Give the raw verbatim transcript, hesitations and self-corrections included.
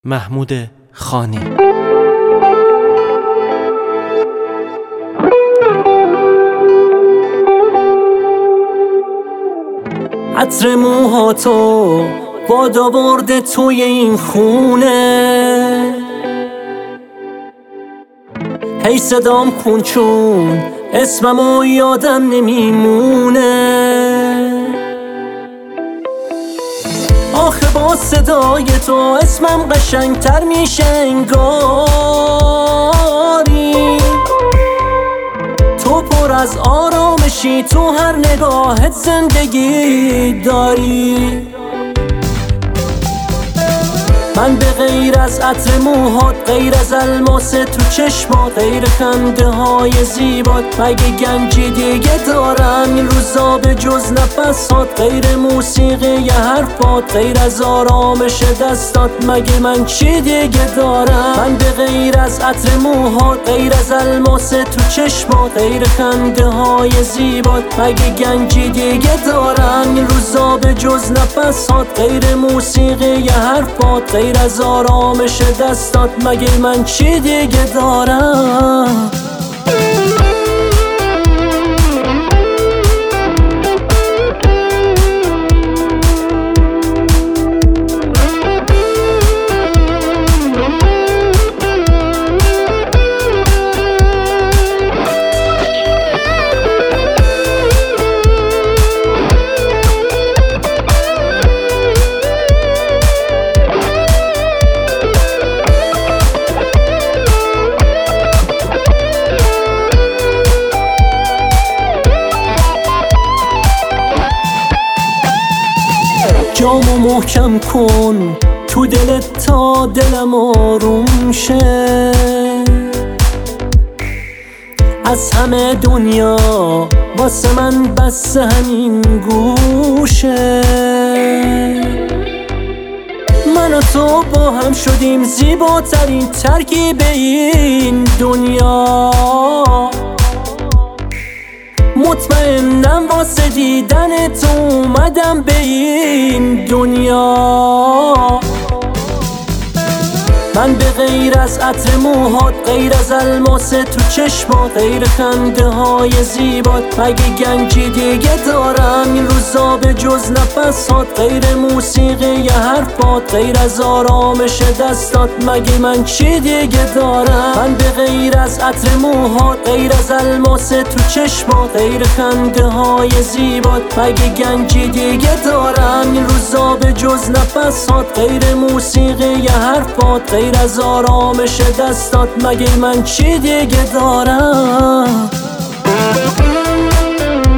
محمود خانی. عطر موهاتو باد آورده توی این خونه، هی صدام کن چون اسممو یادم نمیمونه. آخه با صدای تو اسمم قشنگتر میشه انگاری. تو پر از آرامشی، تو هر نگاهت زندگی داری. من به غیر از عطر موهات، غیر از الماس تو چشمات، غیر خنده های زیبات مگه گنجی دیگه دارم این روزا به جز نفسات؟ غیر موسیقی یه حرفات، غیر از آرامش دستات مگه من چی دیگه دارم؟ من به غیر از عطر موهات، غیر از الماس تو چشمات، غیر خنده های زیبات مگه گنجی دیگه دارم این روزا به جز نفسات؟ غیر موسیقی یه حرفات، غیر از آرامش دستات مگه من چی دیگه دارم؟ جامو محکم کن تو دلت تا دلم آروم شه. از همه دنیا واسه من بس همین گوشه. من و تو با هم شدیم زیباترین ترکیب این دنیا. مطمئنم واسه دیدن تو اومدم به این دنیا. من به غیر از عطر موهات، غیر از الماس تو چشمات، غیر خنده های زیبات مگه گنجی دیگه دارم این روزا به جز نفسات؟ غیر موسیقی یه حرفات، غیر از آرامش دستات مگه من چی دیگه دارم؟ من به غیر از عطر موهات، غیر از الماس تو چشمات، غیر خنده های زیبات مگه گنجی دیگه دارم این روزا به جز نفسات؟ غیر موسیقی یه حرفات، غیر از آرامش دستات مگه من چی دیگه دارم؟